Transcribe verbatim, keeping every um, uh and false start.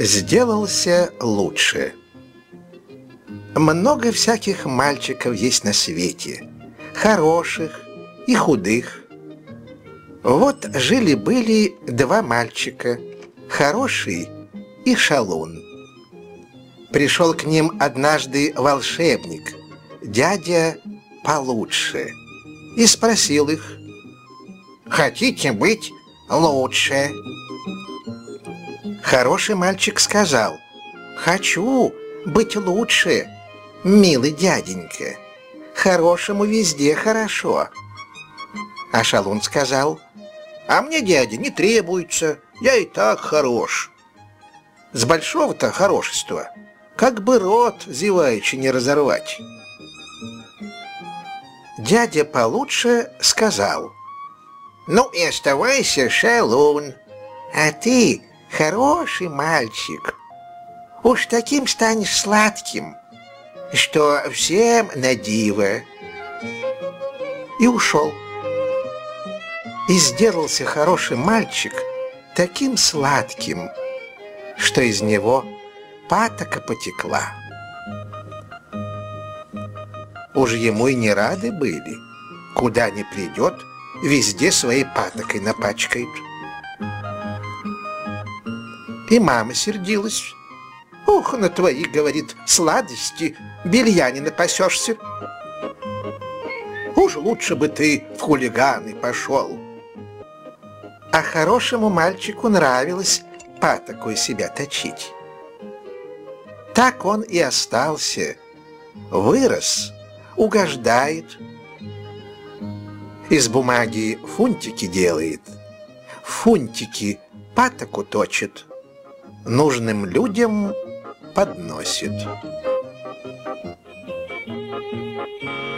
сделался лучше. Много всяких мальчиков есть на свете, хороших и худых. Вот жили-были два мальчика, хороший и шалун. Пришел к ним однажды волшебник, дядя получше, и спросил их: «Хотите быть лучше?» Хороший мальчик сказал: «Хочу быть лучше, милый дяденька. Хорошему везде хорошо». А шалун сказал: «А мне, дядя, не требуется, я и так хорош». С большого-то хорошества как бы рот зеваючи не разорвать. Дядя получше сказал: «Ну и оставайся, шалун, а ты хороший мальчик. Уж таким станешь сладким, что всем на диво». И ушел. И сделался хороший мальчик таким сладким, что из него патока потекла. Уж ему и не рады были. Куда ни придет, везде своей патокой напачкают. И мама сердилась. «Ух, на твои, — говорит, — сладости белья не напасешься. Уж лучше бы ты в хулиганы пошел». А хорошему мальчику нравилось патокой себя точить. Так он и остался, вырос, угождает. Из бумаги фунтики делает, фунтики патоку точит, нужным людям подносит.